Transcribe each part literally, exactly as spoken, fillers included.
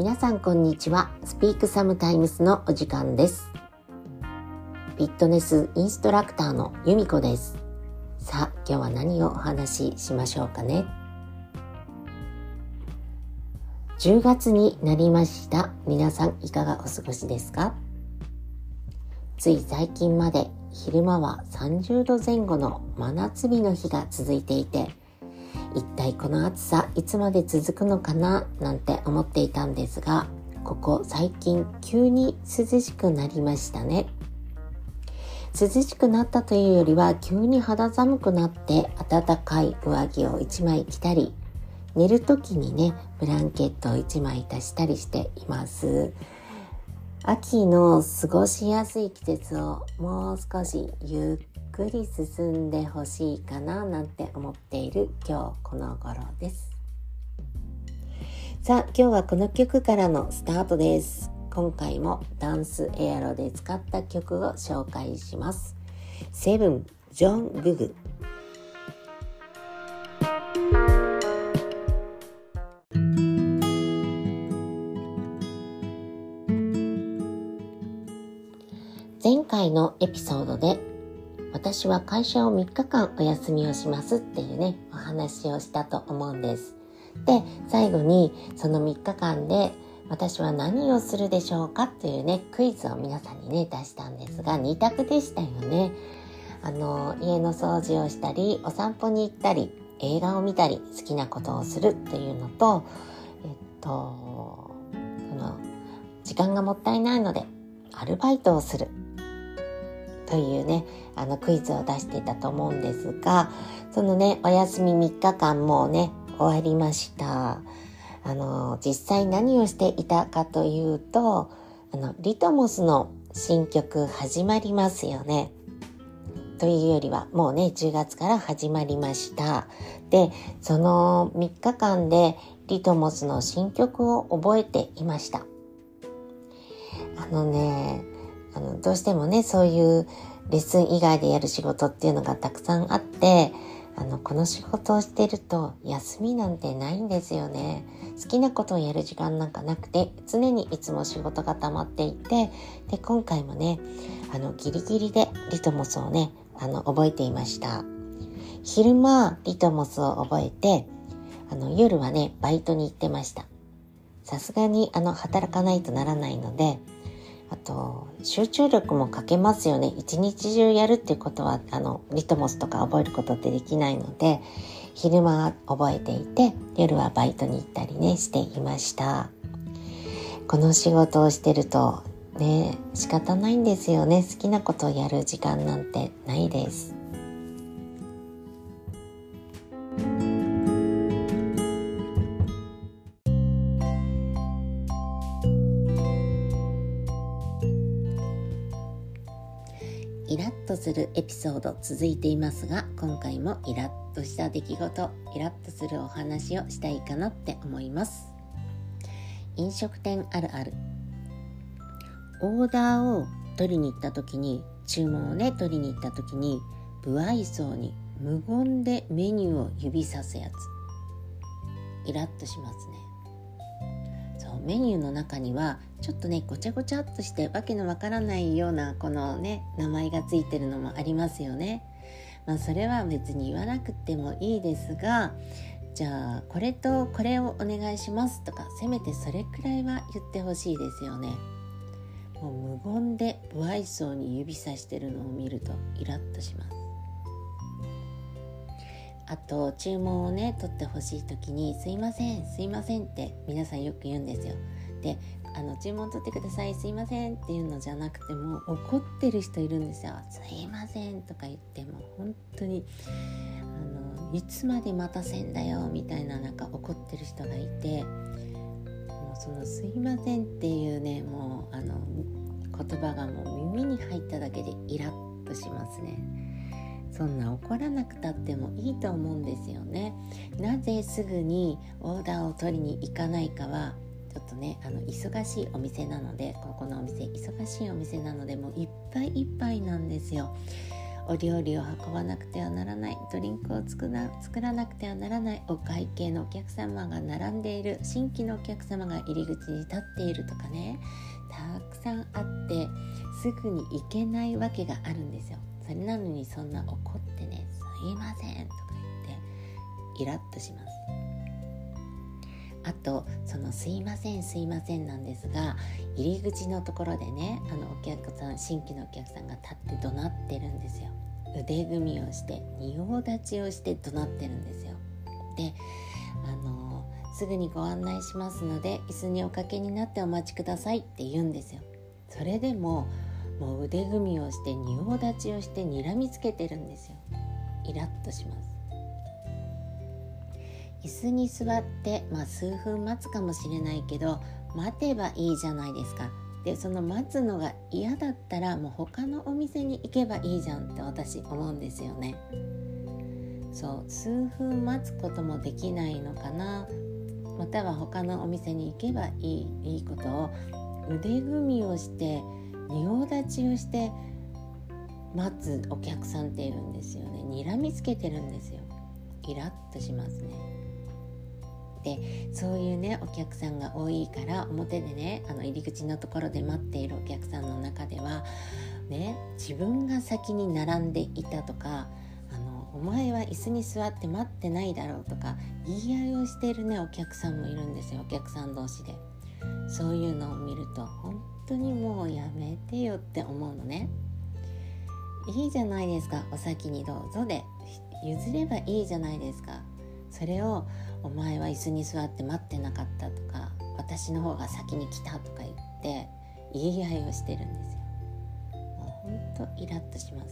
皆さんこんにちは。スピークサムタイムスのお時間です。フィットネスインストラクターの由美子です。さあ今日は何をお話ししましょうかね。じゅうがつになりました。皆さんいかがお過ごしですか？つい最近まで昼間はさんじゅうどぜん後の真夏日の日が続いていて、一体この暑さいつまで続くのかななんて思っていたんですが、ここ最近急に涼しくなりましたね。涼しくなったというよりは急に肌寒くなって暖かい上着をいちまい着たり、寝る時にねブランケットをいちまい足したりしています。秋の過ごしやすい季節をもう少しゆっくり進んでほしいかななんて思っている今日この頃です。さあ今日はこの曲からのスタートです。今回もダンスエアロで使った曲を紹介します。セブン、ジョン・ググ。前回のエピソードで私は会社をみっかかんお休みをしますっていうねお話をしたと思うんです。で最後にそのみっかかんで私は何をするでしょうかというねクイズを皆さんにね出したんですが、に択でしたよね。あの家の掃除をしたりお散歩に行ったり映画を見たり好きなことをするっていうのと、えっとその時間がもったいないのでアルバイトをするというねあのクイズを出していたと思うんですが、そのねお休みみっかかんもうね終わりました。あの実際何をしていたかというと、あのリトモスの新曲始まりますよね。というよりはもうねじゅうがつから始まりました。でそのみっかかんでリトモスの新曲を覚えていました。あのねあのどうしてもねそういうレッスン以外でやる仕事っていうのがたくさんあって、あのこの仕事をしてると休みなんてないんですよね。好きなことをやる時間なんかなくて常にいつも仕事が溜まっていて、で今回もねあのギリギリでリトモスをねあの覚えていました。昼間リトモスを覚えて、あの夜はねバイトに行ってました。さすがにあの働かないとならないので、あと集中力も欠けますよね。一日中やるっていうことはあのリトモスとか覚えることってできないので、昼間は覚えていて夜はバイトに行ったりねしていました。この仕事をしてるとね仕方ないんですよね。好きなことをやる時間なんてないです。イラッとするエピソード続いていますが、今回もイラッとした出来事、イラッとするお話をしたいかなって思います。飲食店あるある。オーダーを取りに行った時に、注文をね取りに行った時に不愛想に無言でメニューを指さすやつ、イラッとしますね。メニューの中にはちょっとねごちゃごちゃっとしてわけのわからないようなこのね名前がついてるのもありますよね。まあそれは別に言わなくてもいいですが、じゃあこれとこれをお願いしますとか、せめてそれくらいは言ってほしいですよね。もう無言で不愛想に指さしてるのを見るとイラッとします。あと注文をね取ってほしい時にすいませんすいませんって皆さんよく言うんですよ。であの注文取ってくださいすいませんっていうのじゃなくても怒ってる人いるんですよ。すいませんとか言っても本当にあのいつまで待たせんだよみたいななんか怒ってる人がいて、もうそのすいませんっていうねもうあの言葉がもう耳に入っただけでイラッとしますね。そんな怒らなくたってもいいと思うんですよね。なぜすぐにオーダーを取りに行かないかはちょっとねあの忙しいお店なので、ここのお店忙しいお店なのでもういっぱいいっぱいなんですよ。 お料理を運ばなくてはならない、ドリンクを作ら、作らなくてはならない、お会計のお客様が並んでいる、新規のお客様が入り口に立っているとかね、たくさんあってすぐに行けないわけがあるんですよ。それなのにそんな怒ってね、すいませんとか言ってイラッとします。あとそのすいませんすいませんなんですが、入り口のところでね、あのお客さん、新規のお客さんが立って怒鳴ってるんですよ。腕組みをして仁王立ちをして怒鳴ってるんですよ。で、あのすぐにご案内しますので椅子におかけになってお待ちくださいって言うんですよ。それでももう腕組みをして仁王立ちをして睨みつけてるんですよ。イラッとします。椅子に座って、まあ、数分待つかもしれないけど待てばいいじゃないですか。でその待つのが嫌だったらもう他のお店に行けばいいじゃんって私思うんですよね。そう、数分待つこともできないのかな、または他のお店に行けばいい、いいことを腕組みをして仁王立ちをして待つお客さんっているんですよね。睨みつけてるんですよ。イラッとしますね。でそういうねお客さんが多いから表でね、あの入り口のところで待っているお客さんの中ではね、自分が先に並んでいたとか、あのお前は椅子に座って待ってないだろうとか言い合いをしているねお客さんもいるんですよ。お客さん同士でそういうのを見ると本当にもうやめてよって思うのね。いいじゃないですか、お先にどうぞで譲ればいいじゃないですか。それをお前は椅子に座って待ってなかったとか、私の方が先に来たとか言って言い合いをしてるんですよ。もうほんとイラッとします。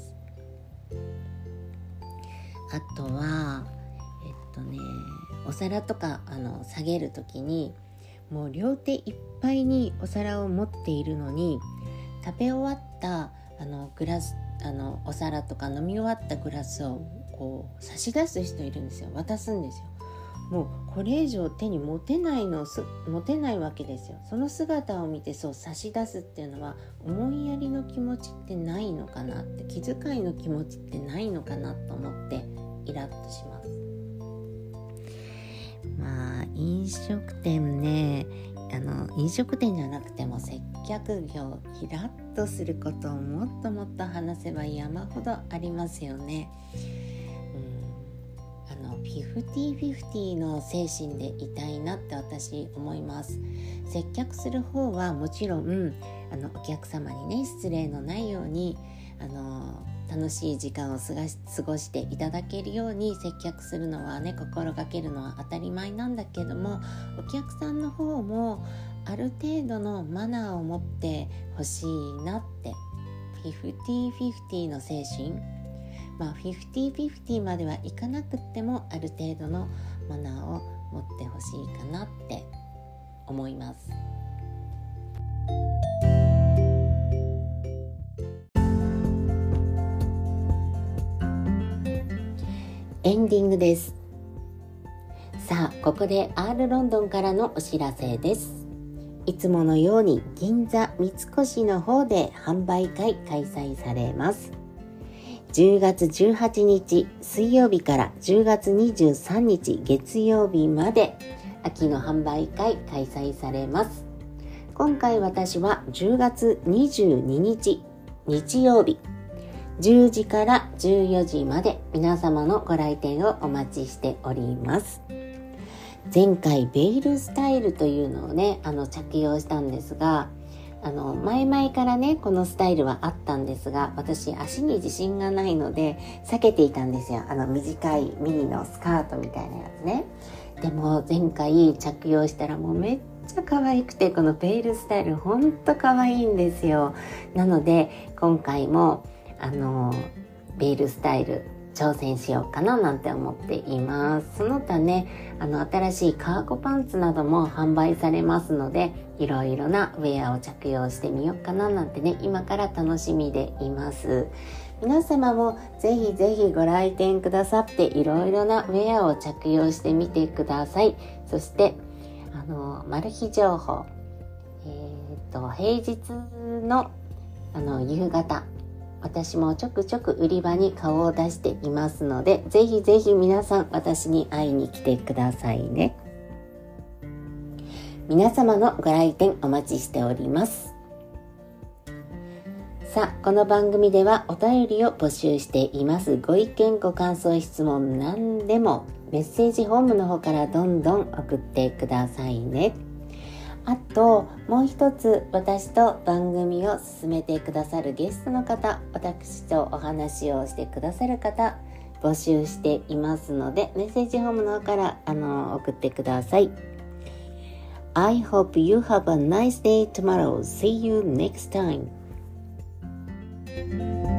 あとはえっとねお皿とかあの下げるときにもう両手いっぱいにお皿を持っているのに、食べ終わったあのグラスあのお皿とか飲み終わったグラスをこう差し出す人いるんですよ。渡すんですよ。もうこれ以上手に持てないの持てないわけですよ。その姿を見てそう差し出すっていうのは思いやりの気持ちってないのかなって、気遣いの気持ちってないのかなと思ってイラッとします。まあ飲食店ね、あの飲食店じゃなくても接客業、イラッとすることをもっともっと話せば山ほどありますよね。うん、あのフィフティフィフティの精神でいたいなって私思います。接客する方はもちろんあのお客様にね失礼のないようにあの楽しい時間を過ごし、過ごしていただけるように接客するのはね心がけるのは当たり前なんだけども、お客さんの方もある程度のマナーを持ってほしいなって、フィフティフィフティの精神、まあフィフティフィフティまではいかなくってもある程度のマナーを持ってほしいかなって思います。エンディングです。さあここで R ロンドンからのお知らせです。いつものように銀座三越の方で販売会開催されます。じゅうがつじゅうはちにち水曜日からじゅうがつにじゅうさんにち月曜日まで秋の販売会開催されます。今回私はじゅうがつにじゅうににち日曜日じゅうじからじゅうよじまで皆様のご来店をお待ちしております。前回ベイルスタイルというのをねあの着用したんですが、あの前々からねこのスタイルはあったんですが、私足に自信がないので避けていたんですよ。あの短いミニのスカートみたいなやつね。でも前回着用したらもうめっちゃ可愛くて、このベイルスタイルほんと可愛いんですよ。なので今回もあのベイルスタイル挑戦しようかななんて思っています。その他ねあの新しいカーゴパンツなども販売されますので、いろいろなウェアを着用してみようかななんてね今から楽しみでいます。皆様もぜひぜひご来店くださっていろいろなウェアを着用してみてください。そしてあのマル秘情報、えー、と平日のあの夕方私もちょくちょく売り場に顔を出していますので、ぜひぜひ皆さん私に会いに来てくださいね。皆様のご来店お待ちしております。さあ、この番組ではお便りを募集しています。ご意見、ご感想、質問何でもメッセージフォームの方からどんどん送ってくださいね。あともう一つ、私と番組を進めてくださるゲストの方、私とお話をしてくださる方募集していますので、メッセージフォームの方からあの送ってください。I hope you have a nice day tomorrow. See you next time.